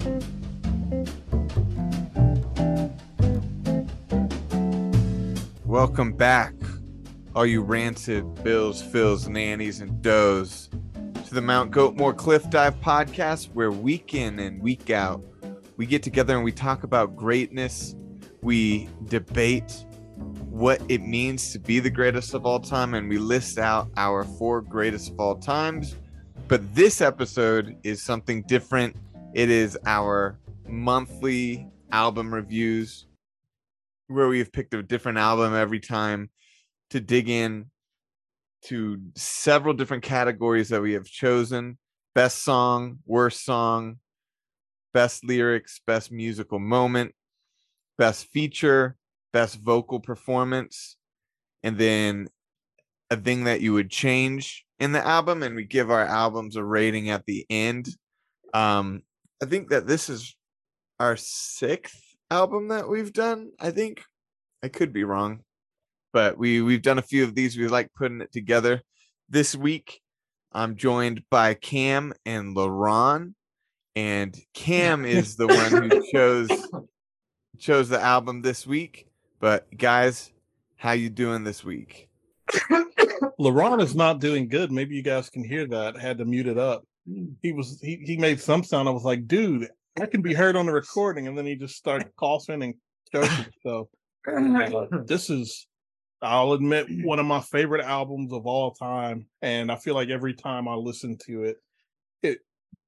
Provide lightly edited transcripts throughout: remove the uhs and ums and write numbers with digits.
Welcome back, all you rancid Bills, Phils, nannies, and does, to the Mount Goatmore Cliff Dive podcast, where week in and week out, we get together and we talk about greatness. We debate what it means to be the greatest of all time, and we list out our 4 greatest of all times. But this episode is something different. It is our monthly album reviews, where we have picked a different album every time to dig in to several different categories that we have chosen: best song, worst song, best lyrics, best musical moment, best feature, best vocal performance, and then a thing that you would change in the album. And we give our albums a rating at the end. I think that this is our 6th album that we've done. I think I could be wrong, but we've done a few of these. We like putting it together. This week, I'm joined by Cam and LaRon, and Cam is the one who chose the album this week. But guys, how you doing this week? LaRon is not doing good. Maybe you guys can hear that. I had to mute it up. He made some sound. I was like, dude, I can be heard on the recording, and then he just started coughing and choking. So this is, I'll admit, one of my favorite albums of all time. And I feel like every time I listen to it, it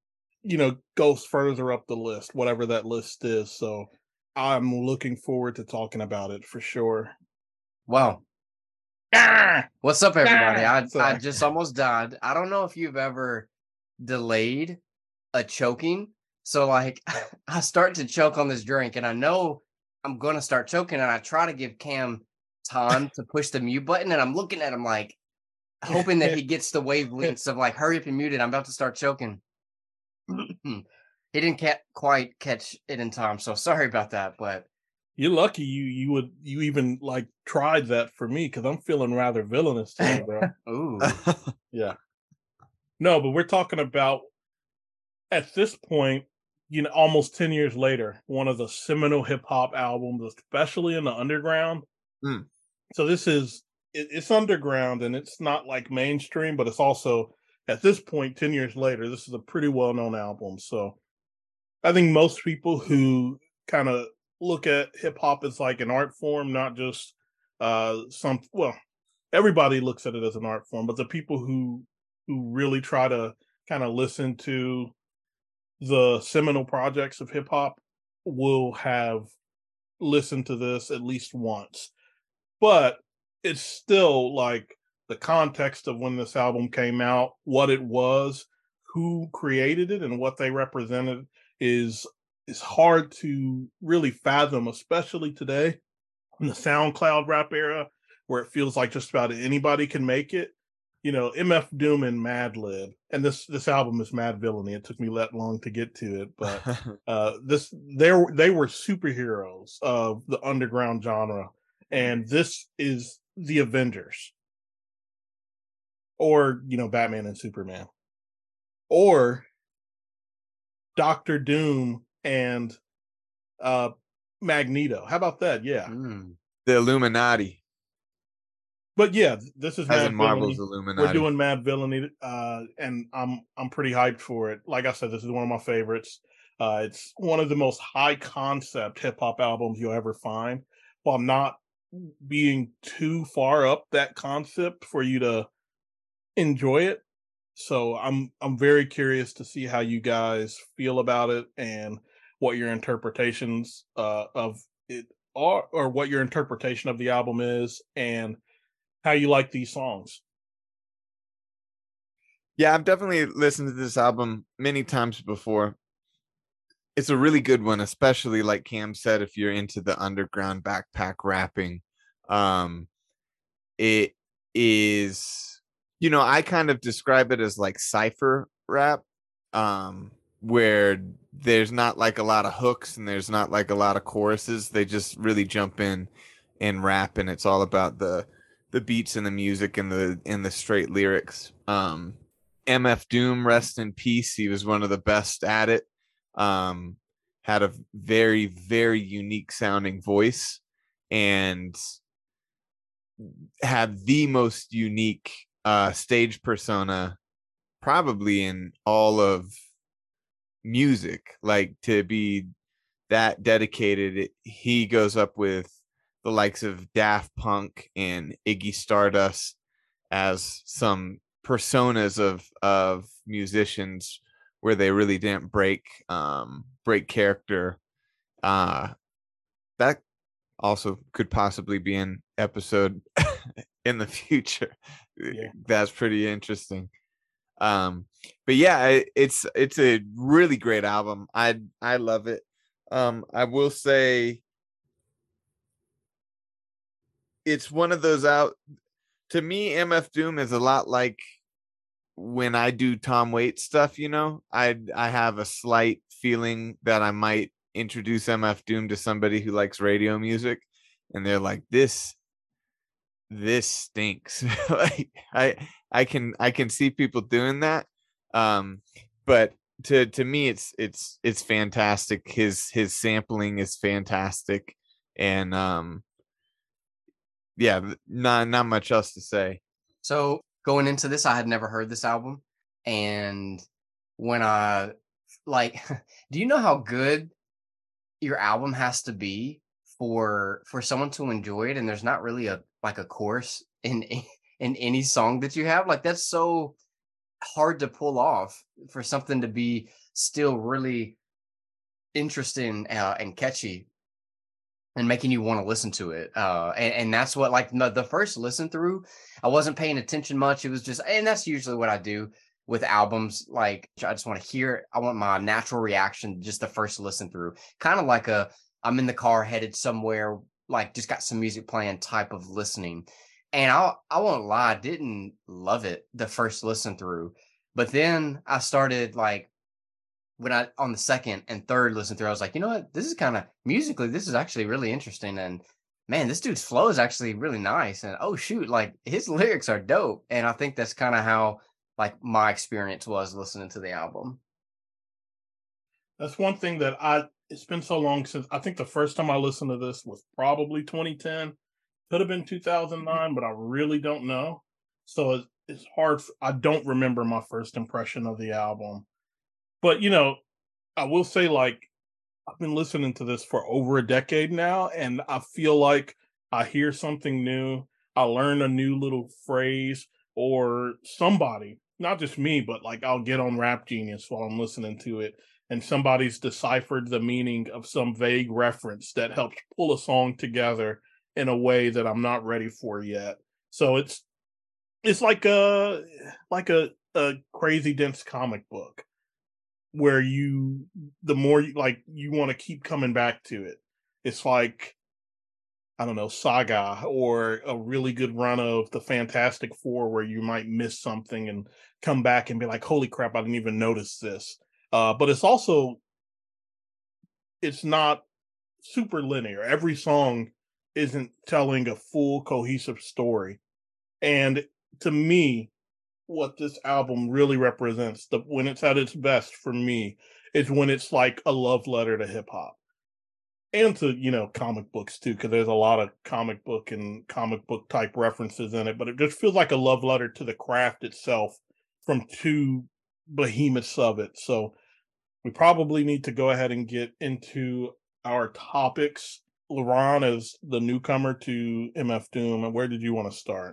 goes further up the list, whatever that list is. So I'm looking forward to talking about it for sure. Wow. What's up, everybody? I just almost died. I don't know if you've ever delayed a choking. So like I start to choke on this drink and I know I'm going to start choking, and I try to give Cam time to push the mute button, and I'm looking at him like hoping that he gets the wavelengths of like, hurry up and mute it. I'm about to start choking. He didn't quite catch it in time. So sorry about that, but you're lucky you even like tried that for me, because I'm feeling rather villainous today, bro. Ooh. Yeah. No, but we're talking about, at this point, almost 10 years later, one of the seminal hip hop albums, especially in the underground. So this is, it's underground and it's not like mainstream, but it's also, at this point, 10 years later, this is a pretty well-known album. So I think most people who kind of look at hip hop as like an art form, not just everybody looks at it as an art form, but the people who really try to kind of listen to the seminal projects of hip hop will have listened to this at least once. But it's still like the context of when this album came out, what it was, who created it, and what they represented is hard to really fathom, especially today in the SoundCloud rap era, where it feels like just about anybody can make it. MF Doom and Madlib, and this album is Mad Villainy. It took me that long to get to it, but they were superheroes of the underground genre, and this is the Avengers, or Batman and Superman, or Doctor Doom and Magneto. How about that? Yeah, The Illuminati. But yeah, this is As Mad Marvel's Villainy. Illuminati. We're doing Mad Villainy, and I'm pretty hyped for it. Like I said, this is one of my favorites. It's one of the most high concept hip hop albums you'll ever find, while not being too far up that concept for you to enjoy it. So I'm very curious to see how you guys feel about it and what your interpretations of it are, or what your interpretation of the album is, and how you like these songs. Yeah, I've definitely listened to this album many times before. It's a really good one, especially like Cam said, if you're into the underground backpack rapping. It is, I kind of describe it as like cypher rap, where there's not like a lot of hooks and there's not like a lot of choruses. They just really jump in and rap, and it's all about the beats and the music and the straight lyrics. MF Doom, rest in peace. He was one of the best at it. had a very, very unique sounding voice and had the most unique stage persona probably in all of music. Like, to be that dedicated, he goes up with the likes of Daft Punk and Iggy Stardust as some personas of musicians where they really didn't break character. That also could possibly be an episode in the future. Yeah. That's pretty interesting. But yeah, it's a really great album. I love it. I will say it's one of those out to me. MF Doom is a lot like when I do Tom Waits stuff, I have a slight feeling that I might introduce MF Doom to somebody who likes radio music and they're like, this stinks. Like, I can see people doing that. But to me it's fantastic. His sampling is fantastic, and yeah, not much else to say. So going into this, I had never heard this album, and when I like, do you know how good your album has to be for someone to enjoy it? And there's not really a chorus in any song that you have. Like, that's so hard to pull off for something to be still really interesting and catchy and making you want to listen to it. And that's what, like, the first listen through, I wasn't paying attention much. It was just, and that's usually what I do with albums. Like, I just want to hear it. I want my natural reaction, just the first listen through, kind of like I'm in the car headed somewhere, like just got some music playing type of listening. And I won't lie, I didn't love it the first listen through, but then I started, like, when I on the second and third listen through, I was like, you know what, this is kind of musically, this is actually really interesting, and man, this dude's flow is actually really nice, and oh shoot, like, his lyrics are dope. And I think that's kind of how, like, my experience was listening to the album. That's one thing that it's been so long since, I think the first time I listened to this was probably 2010. Could have been 2009, but I really don't know. So it's hard. I don't remember my first impression of the album. But, I will say, like, I've been listening to this for over a decade now, and I feel like I hear something new. I learn a new little phrase, or somebody, not just me, but like I'll get on Rap Genius while I'm listening to it, and somebody's deciphered the meaning of some vague reference that helps pull a song together in a way that I'm not ready for yet. So it's like a crazy dense comic book where the more you want to keep coming back to it. It's like, I don't know, Saga, or a really good run of the Fantastic Four where you might miss something and come back and be like, holy crap, I didn't even notice this. But it's not super linear. Every song isn't telling a full cohesive story. And to me, what this album really represents, when it's at its best for me, is when it's like a love letter to hip hop and to, comic books too, because there's a lot of comic book and comic book type references in it, but it just feels like a love letter to the craft itself from two behemoths of it. So we probably need to go ahead and get into our topics. LeRon, as the newcomer to MF Doom, and where did you want to start?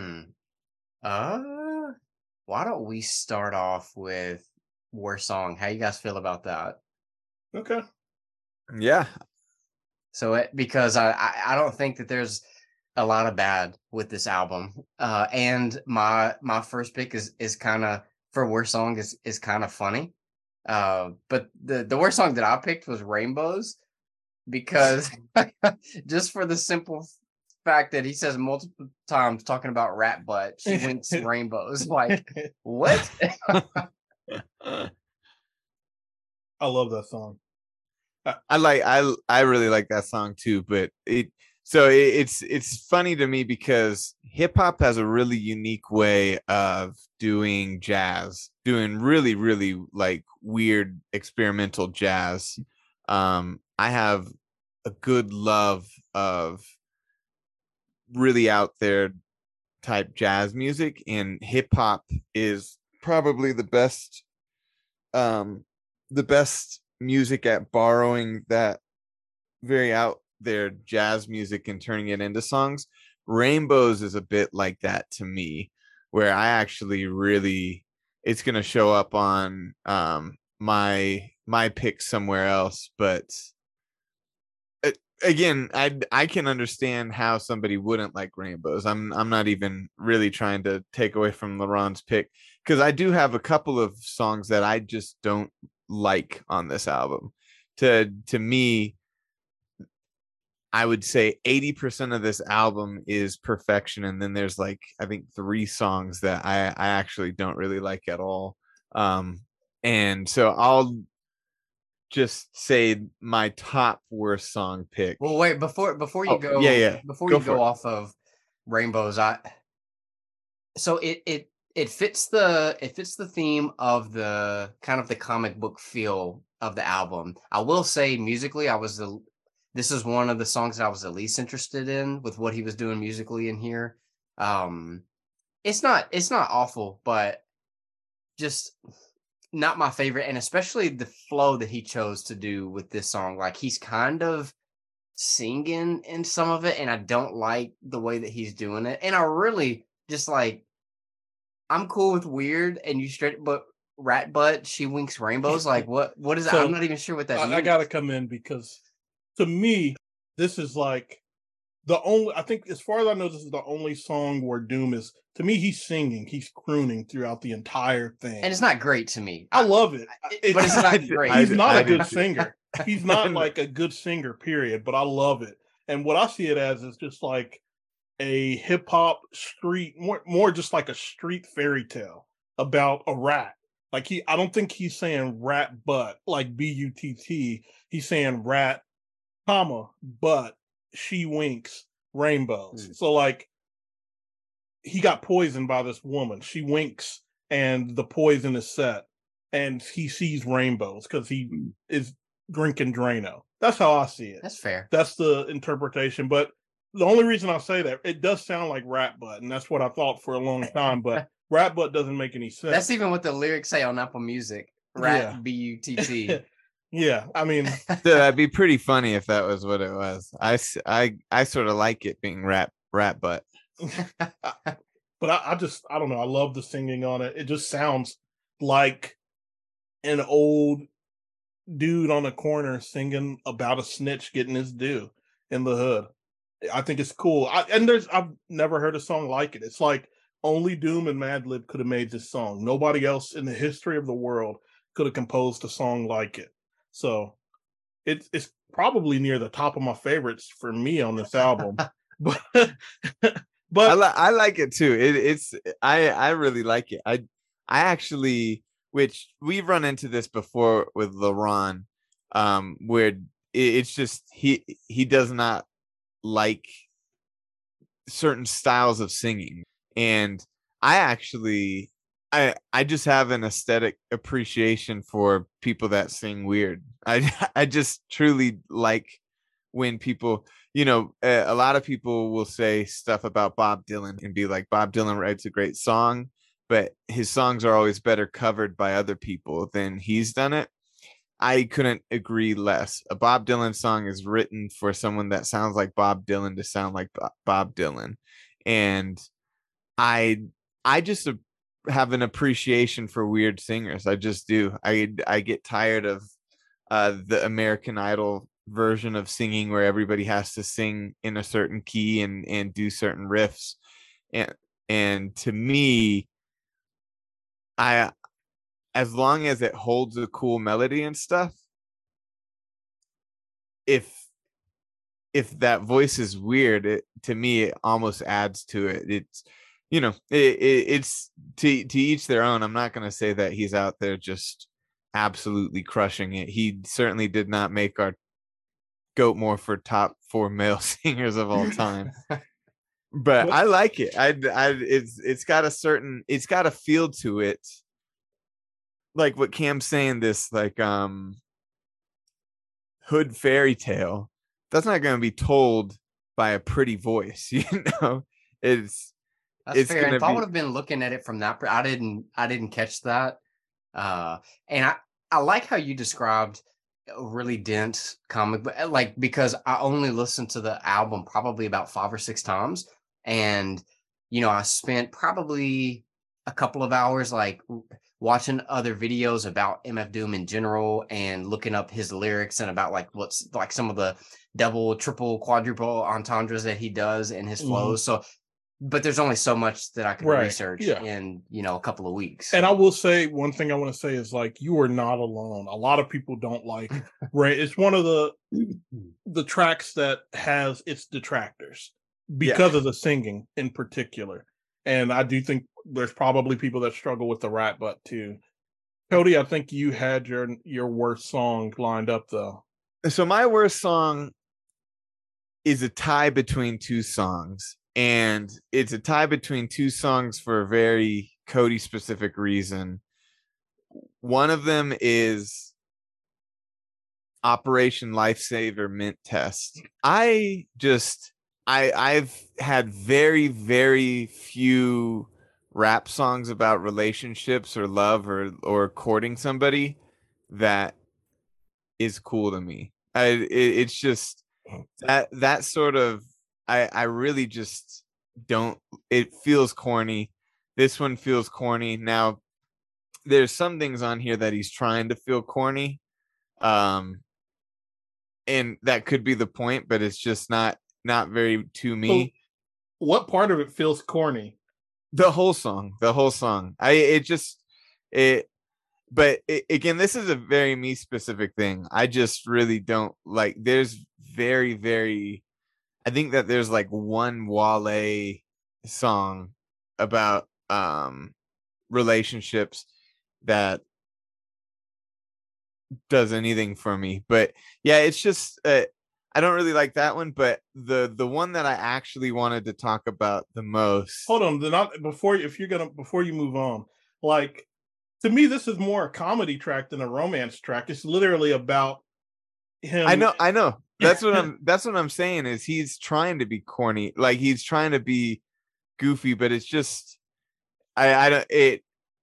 Why don't we start off with War Song? How you guys feel about that? Okay. Yeah. So because I don't think that there's a lot of bad with this album. And my first pick is kind of, for War Song, is kind of funny. But the worst song that I picked was Rainbows, because just for the simple fact that he says multiple times talking about rat butt, she wants rainbows. Like, what? I love that song. I really like that song too, but it's funny to me because hip hop has a really unique way of doing jazz, doing really, really like weird experimental jazz. I have a good love of really out there type jazz music, and hip hop is probably the best music at borrowing that very out there jazz music and turning it into songs. Rainbows is a bit like that to me, where I actually really, it's going to show up on my pick somewhere else, but again, I can understand how somebody wouldn't like Rainbows. I'm not even really trying to take away from LaRon's pick, because I do have a couple of songs that I just don't like on this album. To me, I would say 80% of this album is perfection, and then there's like I think 3 songs that I actually don't really like at all. And so I'll just say my top worst song pick. Well, wait, before you go, before you go off of Rainbows, so it fits the theme of the kind of the comic book feel of the album. I will say musically, this is one of the songs that I was the least interested in with what he was doing musically in here. It's not awful, but just not my favorite, and especially the flow that he chose to do with this song. Like, he's kind of singing in some of it, and I don't like the way that he's doing it. And I really just like, I'm cool with weird and you straight, but rat butt, she winks rainbows. Like, what is that? I'm not even sure what that means. I gotta come in because to me, this is like I think as far as I know, this is the only song where Doom is, to me, he's singing, he's crooning throughout the entire thing. And it's not great to me. I love it. But it's not great. He's not a good singer. He's not like a good singer, period, but I love it. And what I see it as is just like a hip hop street, more just like a street fairy tale about a rat. Like I don't think he's saying rat butt, like B-U-T-T. He's saying rat, comma, butt, she winks, rainbows. So like he got poisoned by this woman. She winks and the poison is set and he sees rainbows because he is drinking Drano. That's how I see it. That's fair. That's the interpretation. But the only reason I say that, it does sound like rat butt, and that's what I thought for a long time, but rat butt doesn't make any sense. That's even what the lyrics say on Apple Music. Rat, B-U-T-T. Yeah, I mean, that'd be pretty funny if that was what it was. I sort of like it being rat butt. But I don't know. I love the singing on it. It just sounds like an old dude on a corner singing about a snitch getting his due in the hood. I think it's cool. I've never heard a song like it. It's like only Doom and Madlib could have made this song. Nobody else in the history of the world could have composed a song like it. So it's probably near the top of my favorites for me on this album. but I like it too. I really like it. I actually, which we've run into this before with LaRon, where it's just he does not like certain styles of singing, and I just have an aesthetic appreciation for people that sing weird. I just truly like when people, a lot of people will say stuff about Bob Dylan and be like, Bob Dylan writes a great song, but his songs are always better covered by other people than he's done it. I couldn't agree less. A Bob Dylan song is written for someone that sounds like Bob Dylan to sound like Bob Dylan. And I just have an appreciation for weird singers. I just do. I get tired of the American Idol version of singing where everybody has to sing in a certain key and do certain riffs. And to me, as long as it holds a cool melody and stuff, if that voice is weird, to me it almost adds to it. It's it's to each their own. I'm not going to say that he's out there just absolutely crushing it. He certainly did not make our goat more for top 4 male singers of all time. But I like it. It's got a feel to it. Like what Cam's saying, this like hood fairy tale, that's not going to be told by a pretty voice. It's that's fair. And if I would have been looking at it from that, I didn't catch that. And I like how you described a really dense comic, but like, because I only listened to the album probably about 5 or 6 times, and I spent probably a couple of hours like watching other videos about MF Doom in general and looking up his lyrics and about like what's like some of the double, triple, quadruple entendres that he does in his flows. So, but there's only so much that I could research in, a couple of weeks. And I will say one thing I want to say is like, you are not alone. A lot of people don't like Ray. It's one of the tracks that has its detractors because of the singing in particular. And I do think there's probably people that struggle with the rap, but too. Cody, I think you had your worst song lined up though. So my worst song is a tie between 2 songs. And it's a tie between 2 songs for a very Cody specific reason. One of them is Operation Lifesaver Mint Test. I've had very, very few rap songs about relationships or love or courting somebody that is cool to me. It's just that sort of, I really just don't, it feels corny. This one feels corny. Now, there's some things on here that he's trying to feel corny. And that could be the point, but it's just not very to me. So what part of it feels corny? The whole song. Again, this is a very me specific thing. I just really don't like, there's very, very, I think that there's like one Wale song about relationships that does anything for me. But yeah, it's just I don't really like that one. But the one that I actually wanted to talk about the most. Hold on, before you move on, like, to me, this is more a comedy track than a romance track. It's literally about him. I know. That's what I'm saying is he's trying to be corny, like he's trying to be goofy, but it's just it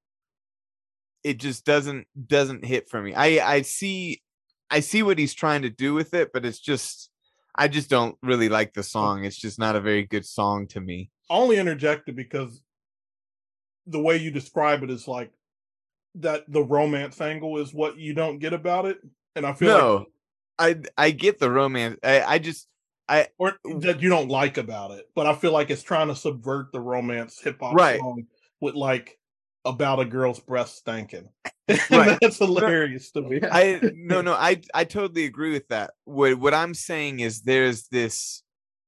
just doesn't hit for me. I see what he's trying to do with it, but it's just, I just don't really like the song. It's just not a very good song to me. I only interjected because the way you describe it is like that the romance angle is what you don't get about it. And I feel I get the romance. Or that you don't like about it, but I feel like it's trying to subvert the romance hip hop song with like about a girl's breast stinking. Right. That's hilarious to me. I totally agree with that. What I'm saying is there's this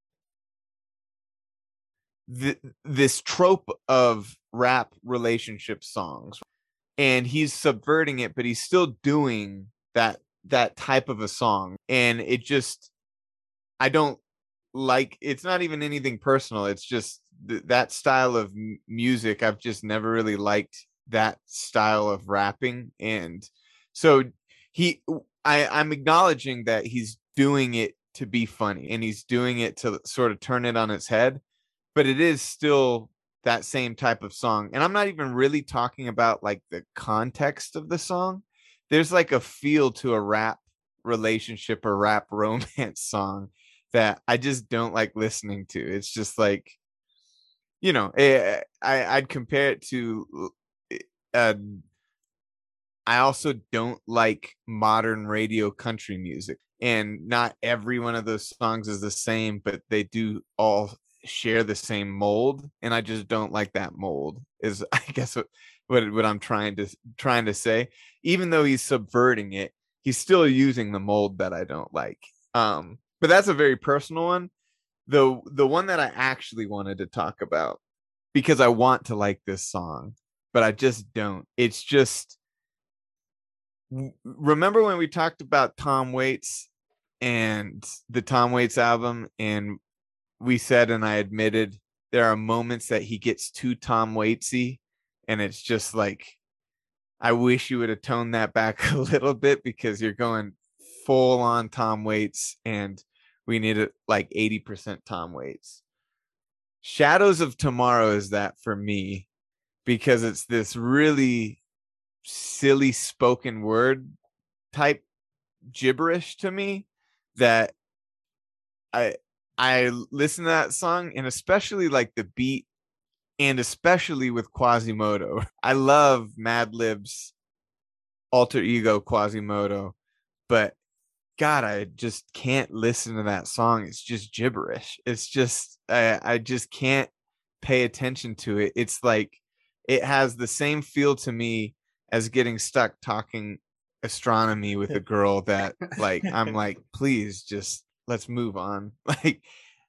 trope of rap relationship songs, and he's subverting it, but he's still doing that type of a song, and it just, I don't like, it's not even anything personal. It's just that style of music. I've just never really liked that style of rapping. And so I'm acknowledging that he's doing it to be funny and he's doing it to sort of turn it on its head, but it is still that same type of song. And I'm not even really talking about like the context of the song. There's like a feel to a rap relationship or rap romance song that I just don't like listening to. It's just like, I'd compare it to, I also don't like modern radio country music, and not every one of those songs is the same, but they do all share the same mold, and I just don't like that mold, is I guess what I'm trying to say. Even though he's subverting it, he's still using the mold that I don't like. But that's a very personal one. The one that I actually wanted to talk about, because I want to like this song, but I just don't. It's just, remember when we talked about Tom Waits and the Tom Waits album, and we said, and I admitted, there are moments that he gets too Tom Waitsy, and it's just like, I wish you would have toned that back a little bit, because you're going full on Tom Waits, and we needed like 80% Tom Waits. Shadows of Tomorrow is that for me, because it's this really silly spoken word type gibberish to me that I listen to that song, and especially like the beat, and especially with Quasimodo. I love Madlib's alter ego Quasimodo, but God, I just can't listen to that song. It's just gibberish. It's just I just can't pay attention to it. It's like it has the same feel to me as getting stuck talking astronomy with a girl that like I'm like, please just let's move on. Like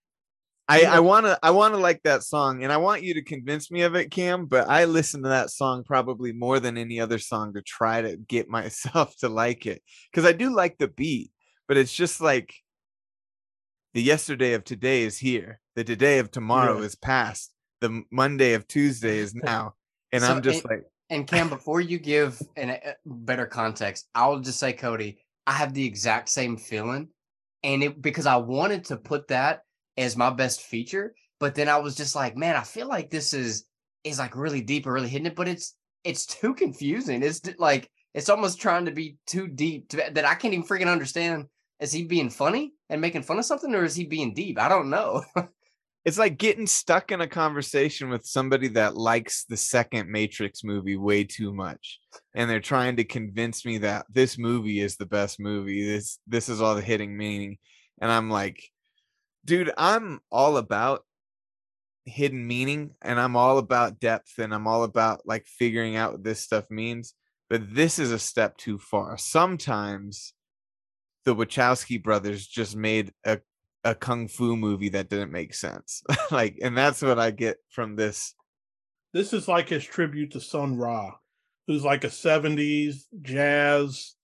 I wanna like that song, and I want you to convince me of it, Cam, but I listen to that song probably more than any other song to try to get myself to like it. Because I do like the beat, but it's just like the yesterday of today is here. The today of tomorrow is past. The Monday of Tuesday is now. And I'm just like, and Cam, before you give a better context, I'll just say, Cody, I have the exact same feeling. And because I wanted to put that as my best feature, but then I was just like, man, I feel like this is like really deep or really hidden it, but it's too confusing. It's like it's almost trying to be too deep that I can't even freaking understand. Is he being funny and making fun of something, or is he being deep? I don't know. It's like getting stuck in a conversation with somebody that likes the second Matrix movie way too much, and they're trying to convince me that this movie is the best movie. This is all the hidden meaning, and I'm like, dude, I'm all about hidden meaning, and I'm all about depth, and I'm all about like figuring out what this stuff means. But this is a step too far. Sometimes the Wachowski brothers just made a kung fu movie that didn't make sense. Like, and that's what I get from this. This is like his tribute to Sun Ra, who's like a 70s jazz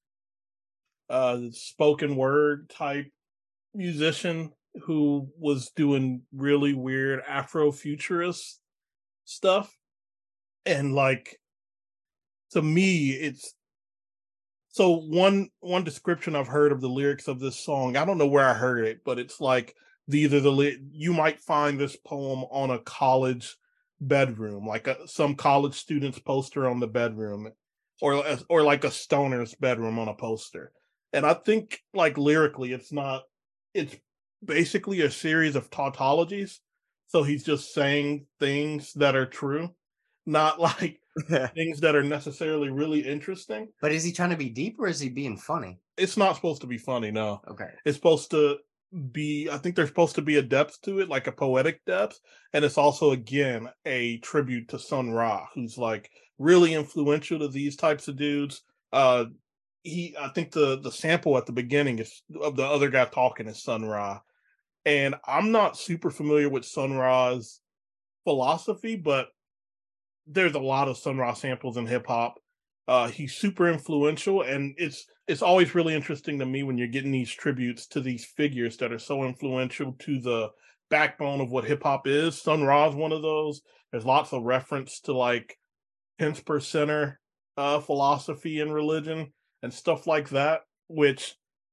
spoken word type musician who was doing really weird Afrofuturist stuff. And like, to me, it's so one description I've heard of the lyrics of this song. I don't know where I heard it, but it's like you might find this poem on a college bedroom, like some college student's poster on the bedroom, or like a stoner's bedroom on a poster. And I think like lyrically, it's basically a series of tautologies. So he's just saying things that are true, not like things that are necessarily really interesting. But is he trying to be deep, or is he being funny? It's not supposed to be funny, no. Okay. It's supposed to be, I think there's supposed to be a depth to it, like a poetic depth. And it's also, again, a tribute to Sun Ra, who's like really influential to these types of dudes. I think the sample at the beginning is of the other guy talking is Sun Ra. And I'm not super familiar with Sun Ra's philosophy, but there's a lot of Sun Ra samples in hip hop. He's super influential, and it's always really interesting to me when you're getting these tributes to these figures that are so influential to the backbone of what hip hop is. Sun Ra is one of those. There's lots of reference to like pence per center philosophy and religion and stuff like that, which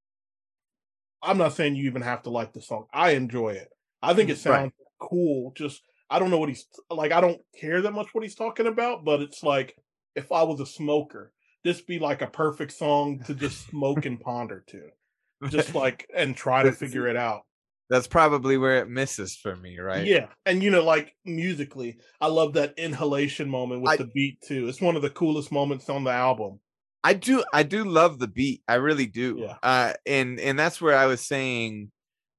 I'm not saying you even have to like the song. I enjoy it. I think it sounds cool. Just I don't know what he's like. I don't care that much what he's talking about, but it's like if I was a smoker, this be like a perfect song to just smoke and ponder to, just like and try to figure it out. That's probably where it misses for me, right? Yeah, and like musically, I love that inhalation moment with the beat too. It's one of the coolest moments on the album. I do love the beat. I really do. Yeah. And that's where I was saying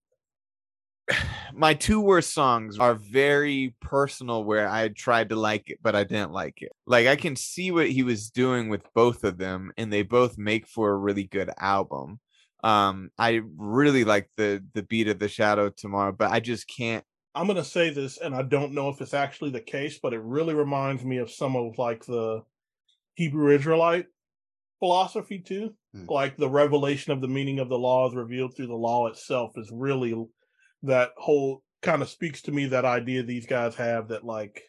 my two worst songs are very personal, where I tried to like it, but I didn't like it. Like I can see what he was doing with both of them, and they both make for a really good album. I really like the beat of the Shadow Tomorrow, but I just can't. I'm gonna say this, and I don't know if it's actually the case, but it really reminds me of some of like the Hebrew Israelite philosophy too. Like the revelation of the meaning of the law is revealed through the law itself is really that whole kind of speaks to me, that idea these guys have that like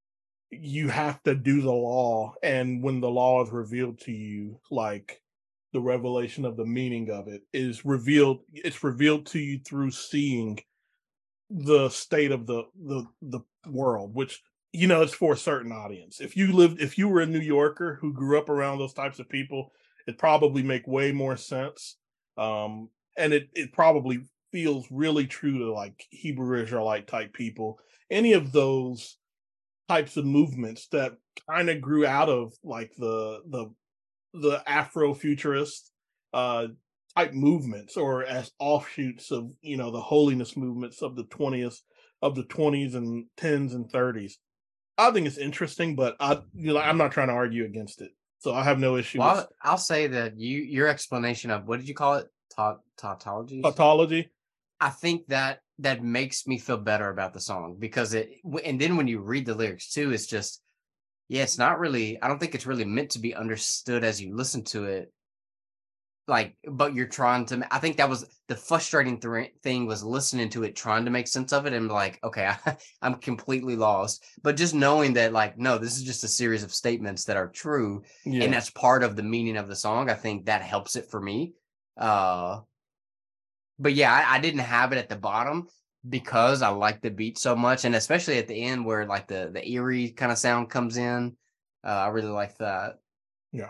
you have to do the law, and when the law is revealed to you, like the revelation of the meaning of it is revealed. It's revealed to you through seeing the state of the world, which, you know, it's for a certain audience. If you were a New Yorker who grew up around those types of people, it probably make way more sense. And it probably feels really true to like Hebrew Israelite type people. Any of those types of movements that kind of grew out of like the Afrofuturist type movements, or as offshoots of, you know, the holiness movements of the 20s and 10s and 30s. I think it's interesting, but I'm not trying to argue against it. So I have no issue. Well, I'll say that your explanation of, what did you call it? Tautology? Tautology. I think that makes me feel better about the song, because and then when you read the lyrics too, it's just, yeah, it's not really, I don't think it's really meant to be understood as you listen to it. Like, but you're trying to, I think that was the frustrating thing, was listening to it, trying to make sense of it, and like, okay, I'm completely lost. But just knowing that, like, no, this is just a series of statements that are true, and that's part of the meaning of the song. I think that helps it for me. But yeah, I didn't have it at the bottom because I like the beat so much, and especially at the end where like the eerie kind of sound comes in. I really like that. Yeah.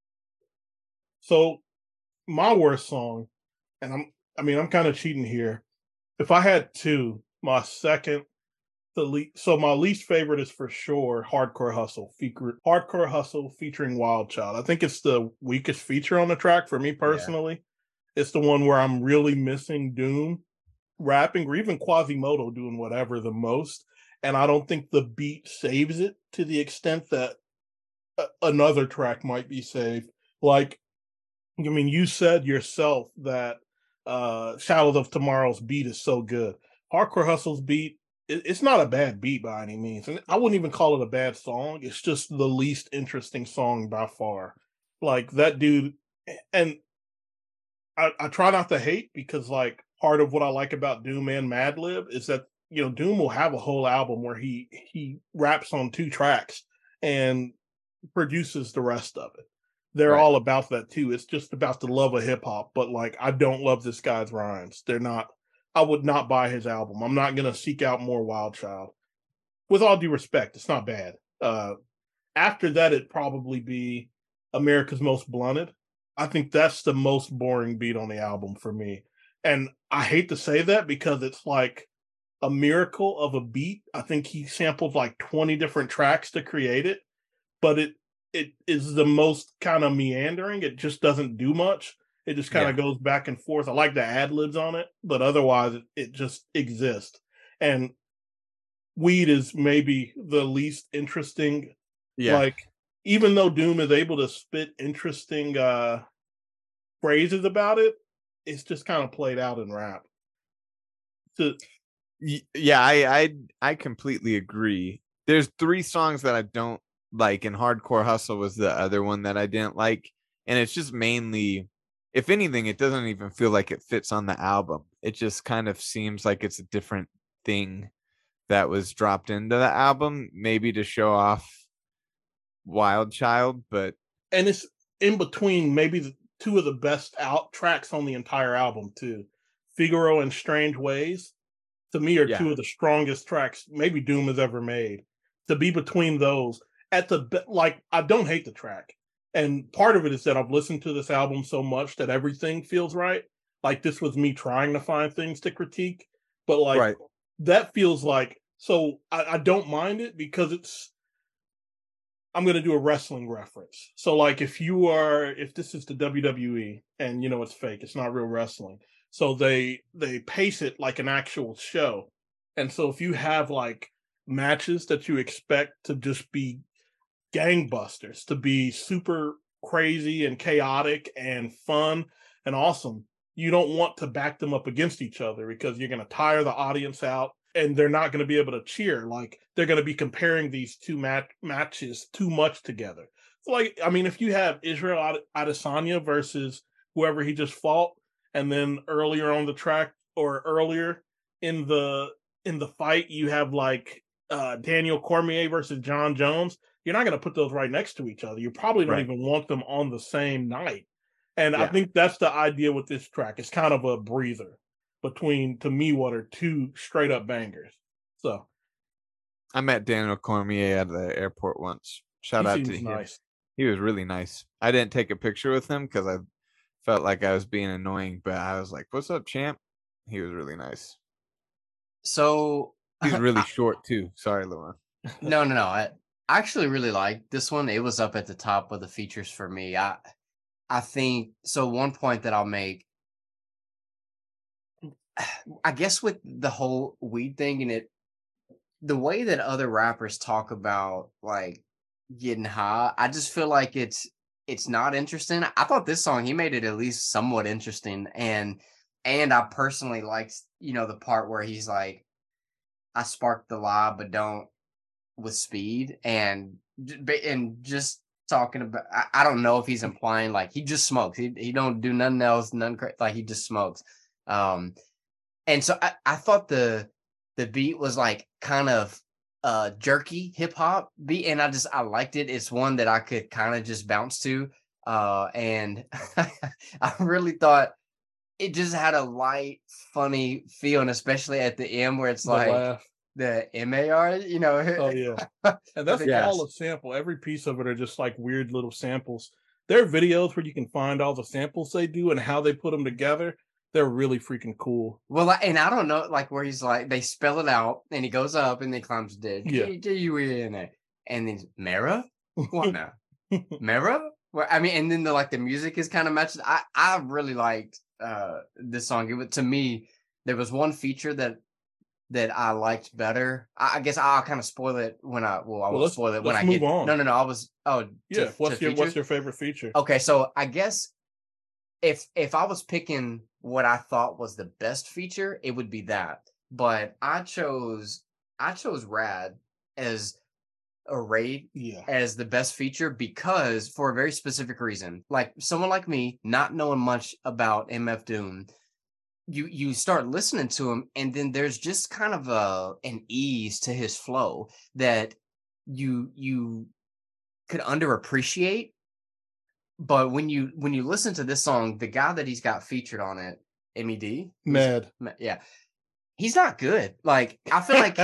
So my worst song, and I'm kind of cheating here. If I had two, my second, so my least favorite is for sure Hardcore Hustle. Hardcore Hustle featuring Wild Child. I think it's the weakest feature on the track for me personally. Yeah. It's the one where I'm really missing Doom rapping, or even Quasimodo doing whatever the most. And I don't think the beat saves it to the extent that another track might be saved. Like, I mean, you said yourself that Shadows of Tomorrow's beat is so good. Hardcore Hustle's beat, it's not a bad beat by any means. And I wouldn't even call it a bad song. It's just the least interesting song by far. Like, that dude, and I try not to hate, because like part of what I like about Doom and Madlib is that, you know, Doom will have a whole album where he raps on 2 tracks and produces the rest of it. They're all about that too. It's just about the love of hip hop. But like, I don't love this guy's rhymes. They're not. I would not buy his album. I'm not gonna seek out more Wild Child. With all due respect, it's not bad. After that, it'd probably be America's Most Blunted. I think that's the most boring beat on the album for me. And I hate to say that, because it's like a miracle of a beat. I think he sampled like 20 different tracks to create it, but it is the most kind of meandering. It just doesn't do much. It just kind of goes back and forth. I like the ad-libs on it, but otherwise it just exists. And Weed is maybe the least interesting. Yeah. Like, even though Doom is able to spit interesting phrases about it, it's just kind of played out in rap. Yeah, I completely agree. There's 3 songs that I don't like, and Hardcore Hustle was the other one that I didn't like. And it's just mainly, if anything, it doesn't even feel like it fits on the album. It just kind of seems like it's a different thing that was dropped into the album, maybe to show off Wild Child, and it's in between maybe 2 of the best tracks on the entire album too. Figaro and Strange Ways, to me, are 2 of the strongest tracks maybe Doom has ever made. To be between those, like, I don't hate the track. And part of it is that I've listened to this album so much that everything feels right. Like, this was me trying to find things to critique. But like, that feels like, so I don't mind it, because I'm going to do a wrestling reference. So like, if this is the WWE, and you know, it's fake, it's not real wrestling. So they pace it like an actual show. And so if you have like matches that you expect to just be gangbusters, to be super crazy and chaotic and fun and awesome, you don't want to back them up against each other, because you're going to tire the audience out, and they're not going to be able to cheer. Like, they're going to be comparing these 2 matches too much together. So like, I mean, if you have Israel Adesanya versus whoever he just fought, and then earlier on the track, or earlier in the fight, you have like Daniel Cormier versus John Jones, you're not going to put those right next to each other. You probably don't even want them on the same night. And I think that's the idea with this track. It's kind of a breather between, to me, what are two straight up bangers. So I met Daniel Cormier at the airport once. Shout out to him. Nice. He was really nice. I didn't take a picture with him because I felt like I was being annoying, but I was like, "What's up, champ?" He was really nice. So he's really short too. Sorry, Lauren. No. I actually really liked this one. It was up at the top of the features for me. I think so. One point that I'll make, I guess, with the whole weed thing and it, the way that other rappers talk about like getting high, I just feel like it's not interesting. I thought this song, he made it at least somewhat interesting, and I personally liked, the part where he's like, I sparked the lie, but don't with speed, and just talking about, I don't know if he's implying like he just smokes. He don't do nothing else, like he just smokes. And so I thought the beat was like kind of jerky hip hop beat, and I liked it. It's one that I could kind of just bounce to. And I really thought it just had a light, funny feel, and especially at the end where it's like laugh. The MAR, Oh yeah, and that's all a sample. Every piece of it are just like weird little samples. There are videos where you can find all the samples they do and how they put them together. They're really freaking cool. Well, and I don't know, like where he's like, they spell it out, and he goes up and then climbs the G-U-E-N-A, and then Mara, what now? Mara? Well, I mean, and then the music is kind of matched. I really liked this song. To me, there was one feature that I liked better. I guess I'll kind of spoil it when I won't spoil it when I get on. No. I was what's your favorite feature? Okay, so I guess if I was picking what I thought was the best feature, it would be that. But I chose Rad as a raid as the best feature because for a very specific reason. Like someone like me, not knowing much about MF Doom, you start listening to him, and then there's just kind of an ease to his flow that you could underappreciate. But when you listen to this song, the guy that he's got featured on it, MED, he's not good. Like I feel like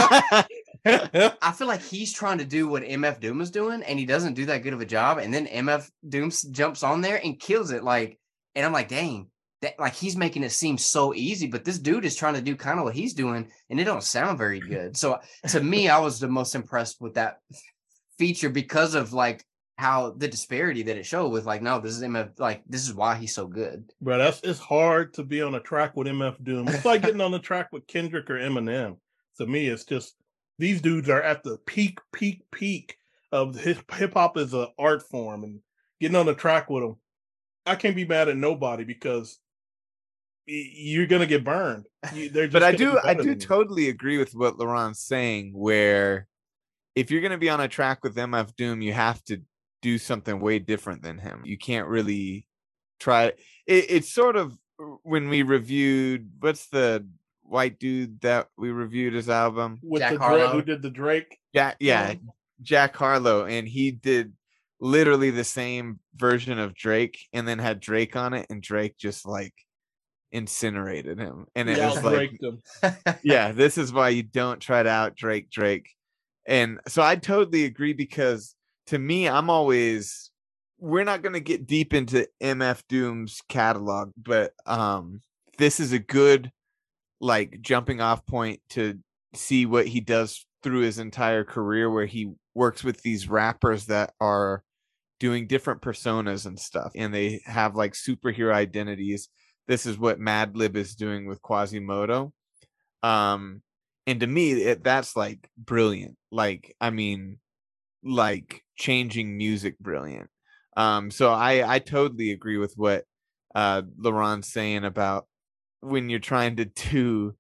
he's trying to do what MF Doom is doing, and he doesn't do that good of a job. And then MF Doom jumps on there and kills it. Like, and I'm like, dang, that like he's making it seem so easy, but this dude is trying to do kind of what he's doing, and it don't sound very good. So to me, I was the most impressed with that feature because of like how the disparity that it showed with like, no, this is MF, like this is why he's so good. Bro, it's hard to be on a track with MF Doom. It's like getting on the track with Kendrick or Eminem. To me, it's just these dudes are at the peak of hip hop as an art form, and getting on the track with them, I can't be mad at nobody because you're gonna get burned. But I do totally agree with what Laurent's saying, where if you're gonna be on a track with MF Doom, you have to do something way different than him. You can't really try. It's sort of when we reviewed, what's the white dude that we reviewed his album with Jack Harlow, who did the Drake? Jack Harlow, and he did literally the same version of Drake, and then had Drake on it, and Drake just like incinerated him, and it was like, this is why you don't try to out Drake. And so I totally agree, because to me, we're not going to get deep into MF Doom's catalog, but this is a good like jumping off point to see what he does through his entire career, where he works with these rappers that are doing different personas and stuff, and they have like superhero identities. This is what Madlib is doing with Quasimodo. And to me, that's like brilliant. Like, I mean, like changing music brilliant. So I totally agree with what Laurent's saying about when you're trying to do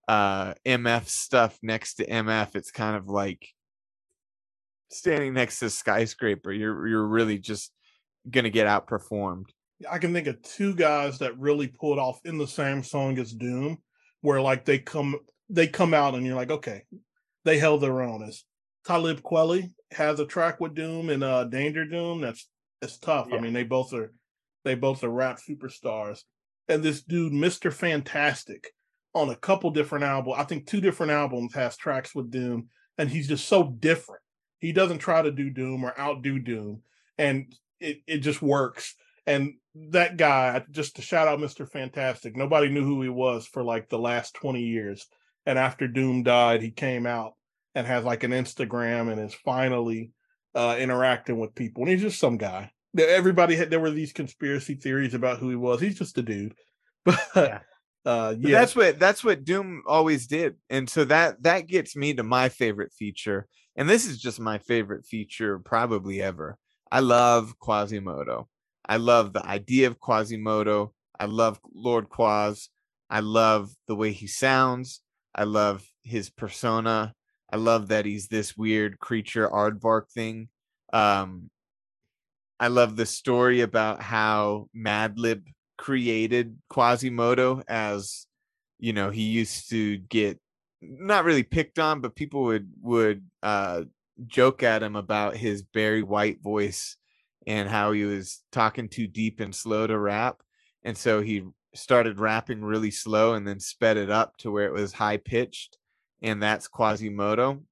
MF stuff next to MF, it's kind of like standing next to a skyscraper. You're really just gonna get outperformed. I can think of two guys that really pulled off in the same song as Doom, where like they come out and you're like, okay, they held their own. As Talib Kweli has a track with Doom and Danger Doom. It's tough. Yeah. I mean, they both are They both are rap superstars. And this dude, Mr. Fantastic, on a couple different albums, I think 2 different albums, has tracks with Doom, and he's just so different. He doesn't try to do Doom or outdo Doom, and it just works. And that guy, just to shout out Mr. Fantastic, nobody knew who he was for like the last 20 years. And after Doom died, he came out and has like an Instagram and is finally interacting with people. And he's just some guy. There were these conspiracy theories about who he was. He's just a dude. But yeah, that's what Doom always did. And so that gets me to my favorite feature. And this is just my favorite feature probably ever. I love Quasimodo. I love the idea of Quasimodo. I love Lord Quas. I love the way he sounds. I love his persona. I love that he's this weird creature aardvark thing. I love the story about how Madlib created Quasimodo, as you know, he used to get not really picked on, but people would joke at him about his Barry White voice and how he was talking too deep and slow to rap. And so he started rapping really slow and then sped it up to where it was high pitched. And that's Quasimodo.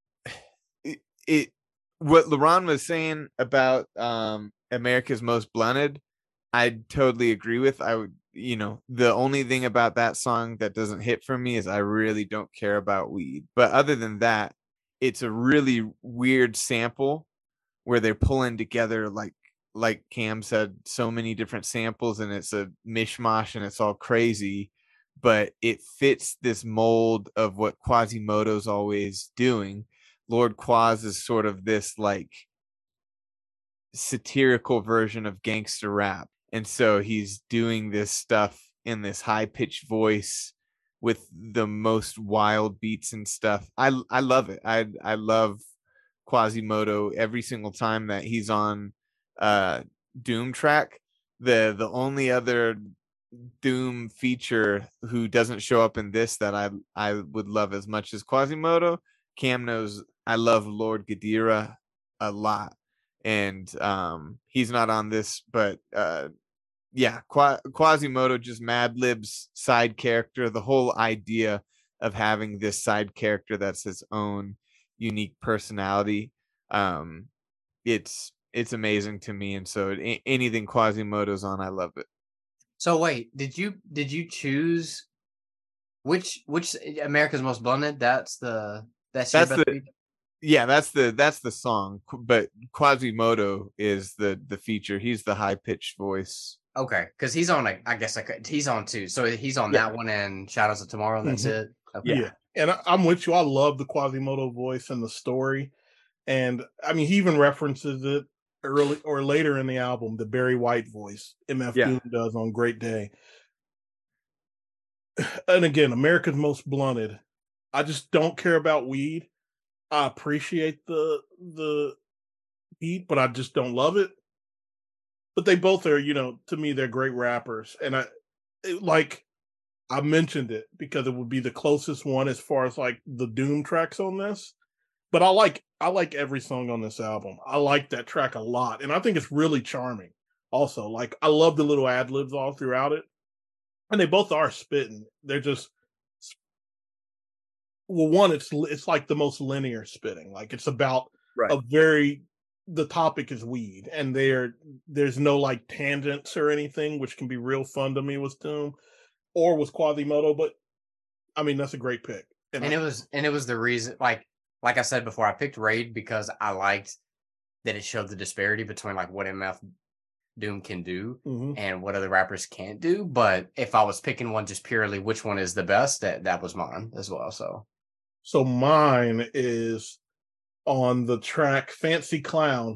What LeRon was saying about America's Most Blunted, I totally agree with. I would, the only thing about that song that doesn't hit for me is I really don't care about weed. But other than that, it's a really weird sample where they're pulling together, like Cam said, so many different samples, and it's a mishmash and it's all crazy, but it fits this mold of what Quasimodo's always doing. Lord Quas is sort of this like satirical version of gangster rap. And so he's doing this stuff in this high pitched voice with the most wild beats and stuff. I love it. I love Quasimodo every single time that he's on Doom track. The only other Doom feature who doesn't show up in this that I would love as much as Quasimodo, Cam knows I love Lord Gadira a lot, and he's not on this, but yeah, Quasimodo, just Madlib's side character. The whole idea of having this side character that's his own unique personality, it's amazing to me. And so anything Quasimodo's on, I love it. So wait, did you choose which America's Most Blunted? That's the song, but Quasimodo is the feature. He's the high pitched voice. Okay, because he's on he's on 2. So he's on that one and Shadows of Tomorrow. That's it. Okay. Yeah, and I'm with you. I love the Quasimodo voice and the story, and I mean he even references it early or later in the album. The Barry White voice MF Doom does on Great Day. And again, America's Most Blunted. I just don't care about weed. I appreciate the beat, but I just don't love it. But they both are, to me, they're great rappers. And I mentioned it because it would be the closest one as far as like the Doom tracks on this. But I like every song on this album. I like that track a lot. And I think it's really charming. Also, like I love the little ad libs all throughout it. And they both are spitting. They're just, well, one, it's like the most linear spitting. Like it's about the topic is weed, and there's no like tangents or anything, which can be real fun to me with Doom or with Quasimodo. But I mean, that's a great pick. And it was the reason, like I said before, I picked Raid because I liked that it showed the disparity between like what MF Doom can do and what other rappers can't do. But if I was picking one just purely which one is the best, that was mine as well. So mine is on the track Fancy Clown.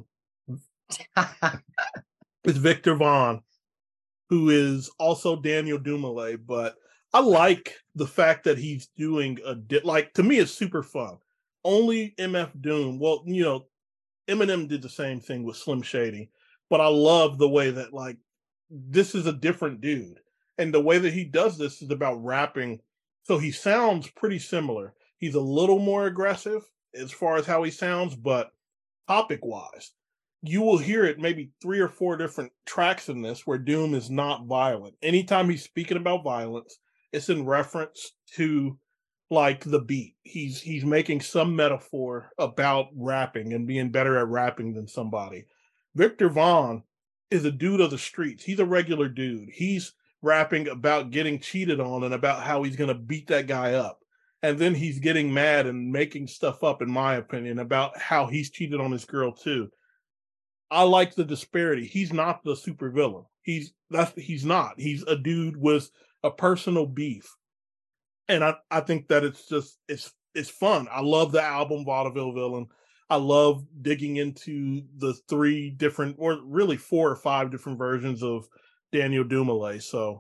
It's Victor Vaughn, who is also Daniel Dumile. But I like the fact that he's doing to me, it's super fun. Only MF Doom. Well, Eminem did the same thing with Slim Shady. But I love the way that like this is a different dude. And the way that he does this is about rapping. So he sounds pretty similar. He's a little more aggressive as far as how he sounds, but topic-wise, you will hear it maybe 3 or 4 different tracks in this where Doom is not violent. Anytime he's speaking about violence, it's in reference to like the beat. He's making some metaphor about rapping and being better at rapping than somebody. Victor Vaughn is a dude of the streets. He's a regular dude. He's rapping about getting cheated on and about how he's going to beat that guy up. And then he's getting mad and making stuff up, in my opinion, about how he's cheated on his girl too. I like the disparity. He's not the supervillain. He's not. He's a dude with a personal beef. And I think that it's fun. I love the album Vaudeville Villain. I love digging into the 3 different, or really 4 or 5 different versions of Daniel Dumile. So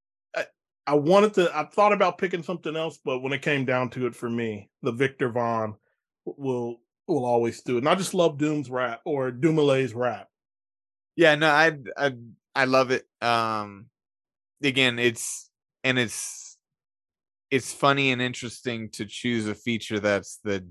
I thought about picking something else, but when it came down to it for me, the Victor Vaughn will always do it. And I just love Doom's rap, or Dumile's rap. Yeah, no, I love it. Again, it's funny and interesting to choose a feature that's the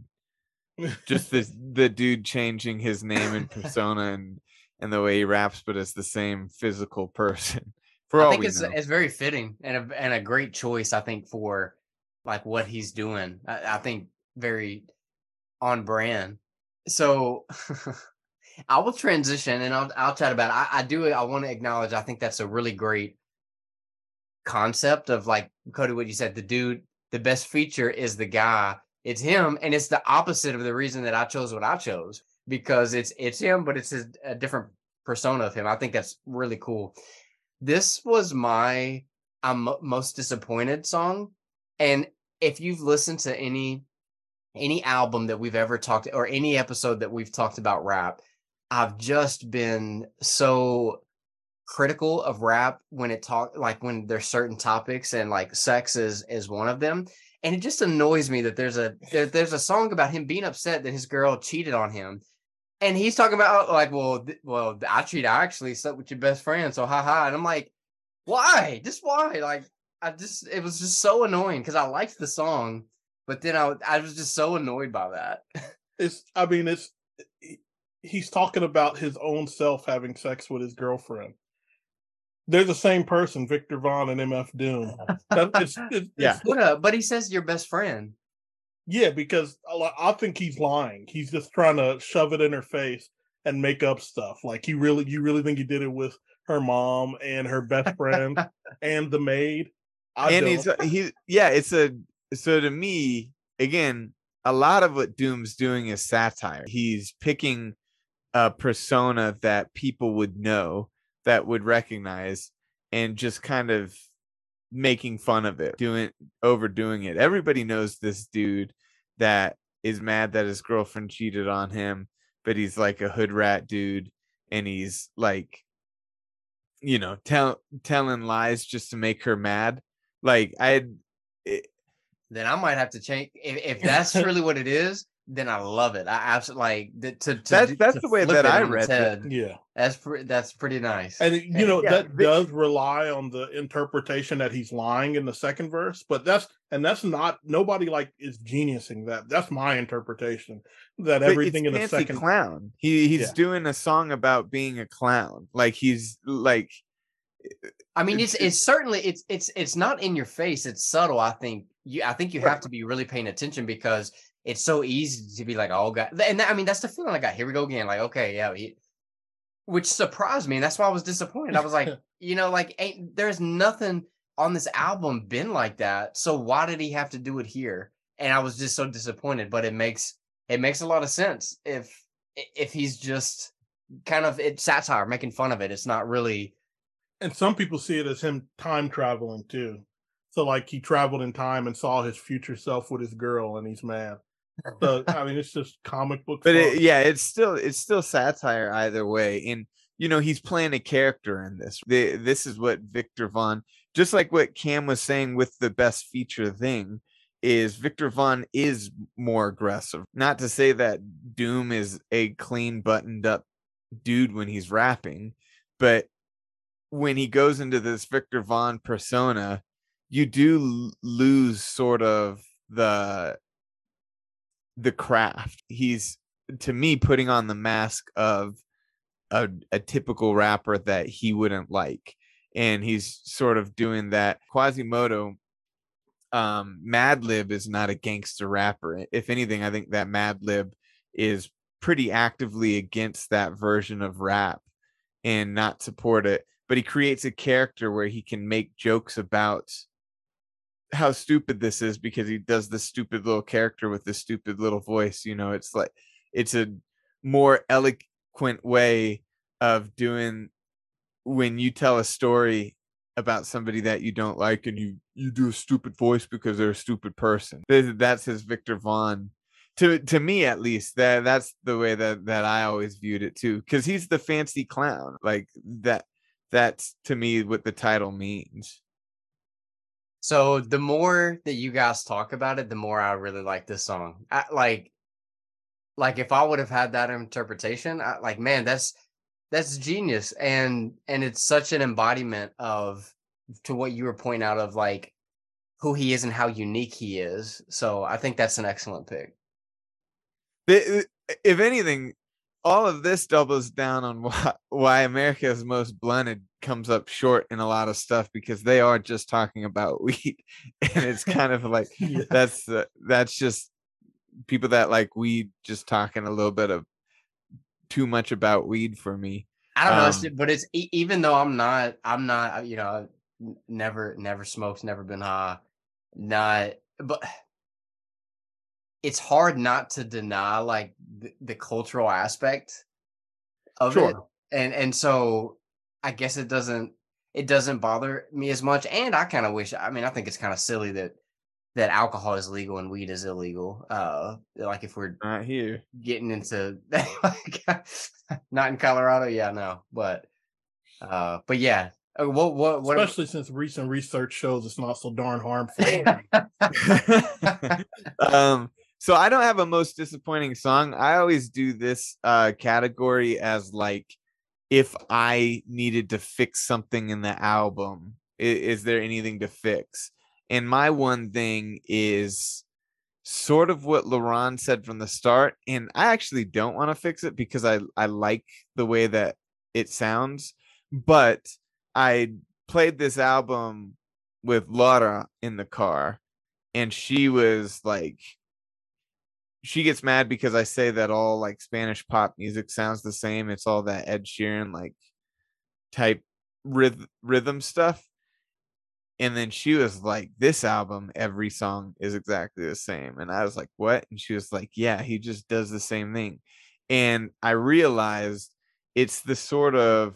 dude changing his name and persona and the way he raps, but it's the same physical person. I think it's very fitting and a great choice, I think, for like what he's doing. I think very on brand. So I will transition and I'll chat about it. I want to acknowledge, I think that's a really great concept of, like, Cody, what you said, the best feature is the guy. It's him, and it's the opposite of the reason that I chose what I chose, because it's him, but it's a different persona of him. I think that's really cool. This was my most disappointed song, and if you've listened to any album that we've ever talked, or any episode that we've talked about rap, I've just been so critical of rap when when there's certain topics, and like sex is one of them. And it just annoys me that there's a song about him being upset that his girl cheated on him. And he's talking about, like, well, I actually slept with your best friend, so haha. And I'm like, why? Just why? Like, it was just so annoying, because I liked the song, but then I was just so annoyed by that. He's talking about his own self having sex with his girlfriend. They're the same person, Victor Vaughn and MF Doom. But he says your best friend. Yeah, because I think he's lying. He's just trying to shove it in her face and make up stuff. Like, you really think he did it with her mom and her best friend and the maid? So to me, again, a lot of what Doom's doing is satire. He's picking a persona that people would know, that would recognize, and just kind of making fun of it, overdoing it. Everybody knows this dude that is mad that his girlfriend cheated on him, but he's like a hood rat dude, and he's like, telling lies just to make her mad. Like, then I might have to change. If that's really what it is, then I love it. I absolutely that's the way that I read it. Yeah, that's pretty nice. And that does rely on the interpretation that he's lying in the second verse, but that's not, nobody like is geniusing that. That's my interpretation. That everything in the second clown. He's doing a song about being a clown. Like, he's like, I mean, it's certainly it's not in your face. It's subtle. I think you have to be really paying attention, because it's so easy to be like, oh God. And that's the feeling I got. Here we go again. Like, okay, yeah. Which surprised me. And that's why I was disappointed. I was like, there's nothing on this album been like that. So why did he have to do it here? And I was just so disappointed, but it makes a lot of sense if he's just kind of, it's satire, making fun of it. It's not really. And some people see it as him time traveling too. So, like, he traveled in time and saw his future self with his girl, and he's mad. So, it's just comic book. But it's still satire either way. And he's playing a character in this. This is what Victor Vaughn, just like what Cam was saying with the best feature thing, is Victor Vaughn is more aggressive. Not to say that Doom is a clean, buttoned up dude when he's rapping, but when he goes into this Victor Vaughn persona, you do lose sort of the craft. He's, to me, putting on the mask of a typical rapper that he wouldn't like, and he's sort of doing that. Quasimodo, Madlib is not a gangster rapper. If anything, I think that Madlib is pretty actively against that version of rap and not support it, but he creates a character where he can make jokes about how stupid this is because he does this stupid little character with this stupid little voice. It's like, it's a more eloquent way of doing when you tell a story about somebody that you don't like and you do a stupid voice because they're a stupid person. That's his Victor Vaughn. To me, at least, that's the way that I always viewed it too, because he's the fancy clown. Like that's to me what the title means. So the more that you guys talk about it, the more I really like this song. Like if I would have had that interpretation, man, that's genius, and it's such an embodiment of to what you were pointing out of like who he is and how unique he is. So I think that's an excellent pick. If anything, all of this doubles down on why America's Most Blunted comes up short in a lot of stuff, because they are just talking about weed, and it's kind of like yeah. That's just people that like weed just talking a little bit of too much about weed for me. I don't know, but it's even though I'm not, never smoked, never been high, but it's hard not to deny like the cultural aspect of it. And so I guess it doesn't bother me as much. And I kind of wish, I think it's kind of silly that alcohol is legal and weed is illegal. Like if we're not here getting into like, not in Colorado. Yeah, no, but yeah. What especially since recent research shows it's not so darn harmful. So I don't have a most disappointing song. I always do this category as like, if I needed to fix something in the album, is there anything to fix? And my one thing is sort of what LaRon said from the start. And I actually don't want to fix it because I like the way that it sounds. But I played this album with Laura in the car, and she was like, she gets mad because I say that all like Spanish pop music sounds the same. It's all that Ed Sheeran like type rhythm stuff. And then she was like, this album, every song is exactly the same. And I was like, what? And she was like, yeah, he just does the same thing. And I realized it's the sort of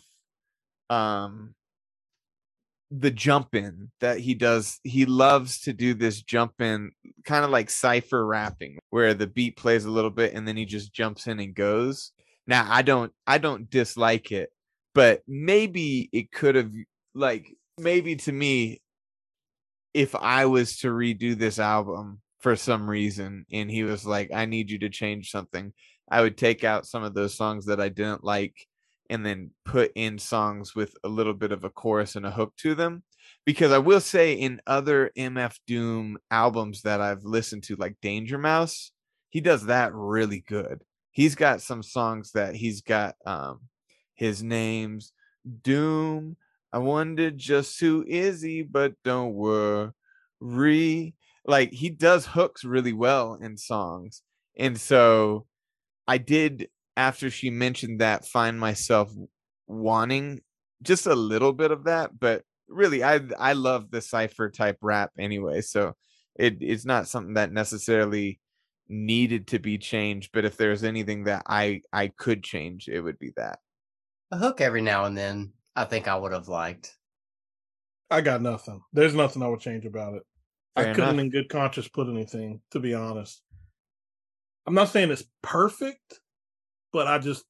the jump in that he does. He loves to do this jump in, kind of like cypher rapping, where the beat plays a little bit and then he just jumps in and goes. Now I don't dislike it, but maybe it could have, like, maybe to me, if I was to redo this album for some reason and he was like, I need you to change something, I would take out some of those songs that I didn't like and then put in songs with a little bit of a chorus and a hook to them. Because I will say, in other MF Doom albums that I've listened to, like Danger Mouse, he does that really good. He's got some songs that he's got, his name's Doom, I wondered just who is he, but don't worry. Like, he does hooks really well in songs. And so I did, after she mentioned that, find myself wanting just a little bit of that. But really, I love the cypher type rap anyway. So it's not something that necessarily needed to be changed. But if there's anything that I could change, it would be that. A hook every now and then, I think I would have liked. I got nothing. There's nothing I would change about it. Fair I couldn't enough. in good conscience put anything, to be honest. I'm not saying it's perfect, but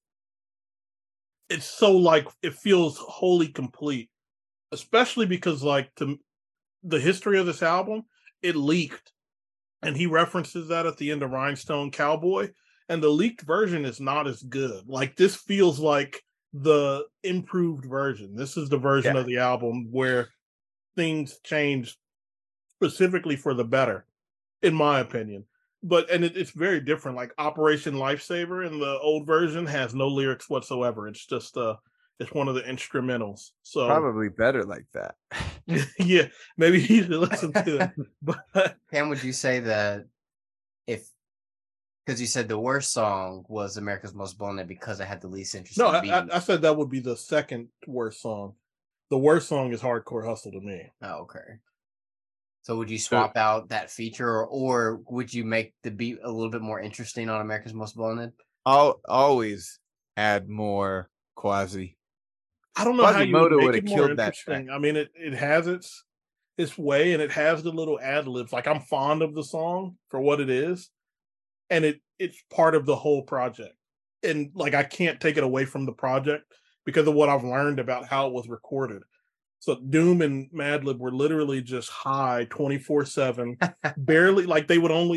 it's so like, it feels wholly complete, especially because like the history of this album, it leaked, and he references that at the end of Rhinestone Cowboy, and the leaked version is not as good. Like, this feels like the improved version. This is the version of the album where things changed specifically for the better, in my opinion. but it's very different. Like Operation Lifesaver in the old version has no lyrics whatsoever. It's just it's one of the instrumentals. So probably better like that. Yeah, maybe you should listen to it. But Cam, would you say that because you said the worst song was America's Most Wanted because it had the least interesting beat? I said that would be the second worst song. The worst song is Hardcore Hustle to me. Oh, okay. So would you swap out that feature, or would you make the beat a little bit more interesting on America's Most Wanted? I'll always add more Quasi. I don't know how you would make it more interesting. I mean, it has its way, and it has the little ad libs. Like, I'm fond of the song for what it is, and it's part of the whole project. And like, I can't take it away from the project because of what I've learned about how it was recorded. So Doom and Madlib were literally just high 24/7. Barely, like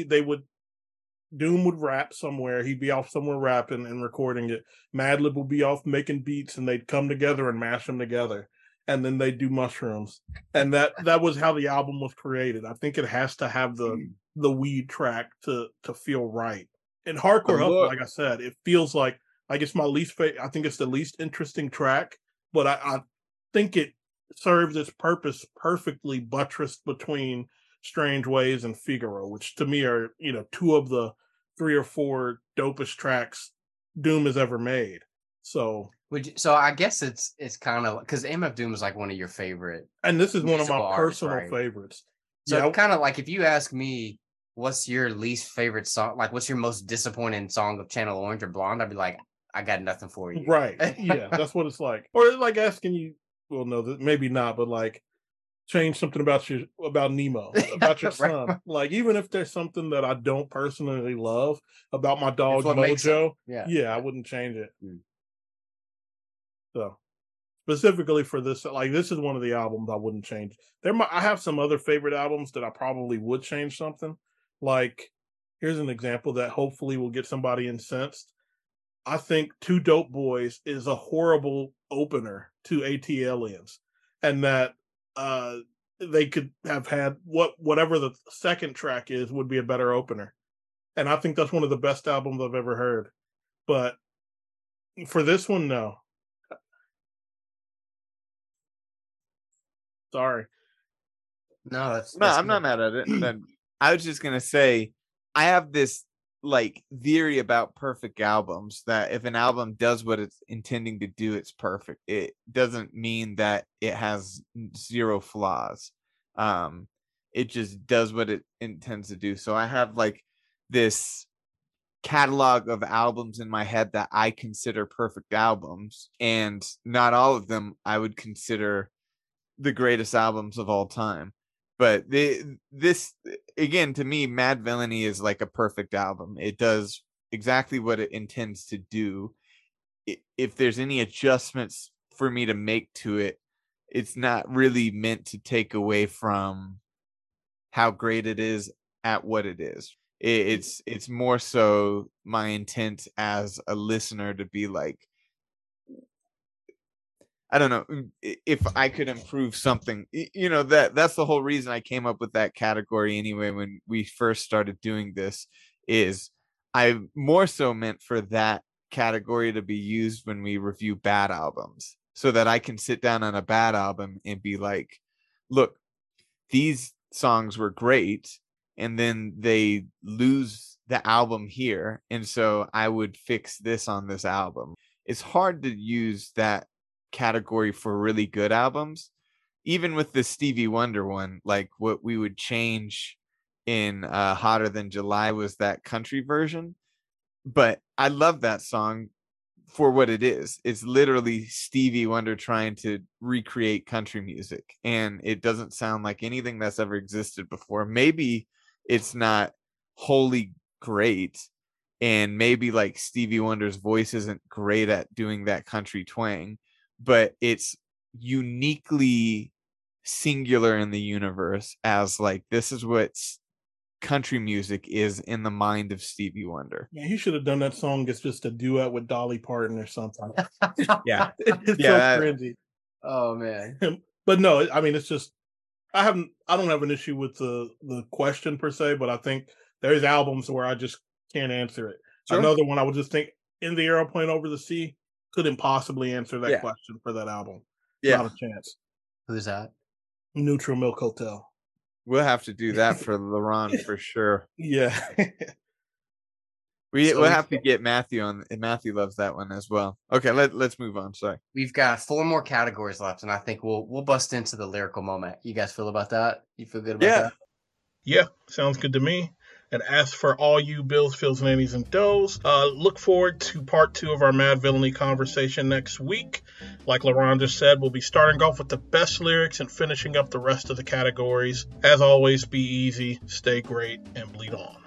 Doom would rap somewhere. He'd be off somewhere rapping and recording it. Madlib would be off making beats, and they'd come together and mash them together. And then they'd do mushrooms. And that was how the album was created. I think it has to have the weed track to feel right. And Hardcore Hustle, like I said, it feels like it's my least favorite. I think it's the least interesting track, but I think it serves its purpose perfectly, buttressed between Strange Ways and Figaro, which to me are, two of the 3 or 4 dopest tracks Doom has ever made. So I guess it's kind of because MF Doom is like one of your favorite, and this is one of my personal favorites. So kind of like, if you ask me, what's your least favorite song? Like, what's your most disappointing song of Channel Orange or Blonde? I'd be like, I got nothing for you. Right? Yeah, that's what it's like. Or like asking you. Well, no, maybe not, but like change something about Nemo, about your son. Right. Like, even if there's something that I don't personally love about my dog Mojo, I wouldn't change it. So specifically for this, like, this is one of the albums I wouldn't change. I have some other favorite albums that I probably would change something. Like, here's an example that hopefully will get somebody incensed. I think Two Dope Boys is a horrible opener to ATLiens, and that they could have had whatever the second track is would be a better opener. And I think that's one of the best albums I've ever heard. But for this one, no. Sorry. No, I'm not mad at it. I was just gonna say, I have this like theory about perfect albums, that if an album does what it's intending to do, it's perfect. It doesn't mean that it has 0 flaws. It just does what it intends to do. So I have like this catalog of albums in my head that I consider perfect albums, and not all of them I would consider the greatest albums of all time. But this, again, to me, Madvillainy is like a perfect album. It does exactly what it intends to do. If there's any adjustments for me to make to it, it's not really meant to take away from how great it is at what it is. It's more so my intent as a listener to be like, I don't know, if I could improve something, that's the whole reason I came up with that category anyway. When we first started doing this, is I more so meant for that category to be used when we review bad albums, so that I can sit down on a bad album and be like, look, these songs were great, and then they lose the album here, and so I would fix this on this album. It's hard to use that category for really good albums. Even with the Stevie Wonder one, like, what we would change in Hotter Than July was that country version, but I love that song for what it is. It's literally Stevie Wonder trying to recreate country music, and it doesn't sound like anything that's ever existed before. Maybe it's not wholly great, and maybe like Stevie Wonder's voice isn't great at doing that country twang, but it's uniquely singular in the universe as like, this is what country music is in the mind of Stevie Wonder. Yeah, he should have done that song as just a duet with Dolly Parton or something. Yeah. It's so cringy. Oh man. But no, I mean, it's just, I don't have an issue with the question per se, but I think there's albums where I just can't answer it. Sure. Another one I would just think In the Aeroplane Over the Sea couldn't possibly answer that question for that album. Yeah. Not a chance. Who's that? Neutral Milk Hotel. We'll have to do that for LaRon for sure. Yeah. We'll have to get Matthew on. Matthew loves that one as well. Okay, let's move on. Sorry. We've got 4 more categories left, and I think we'll bust into the lyrical moment. You guys feel about that? You feel good about that? Yeah, sounds good to me. And as for all you Bills, Phils, Nannies, and Does, look forward to part 2 of our Mad Villainy conversation next week. Like LaRon just said, we'll be starting off with the best lyrics and finishing up the rest of the categories. As always, be easy, stay great, and bleed on.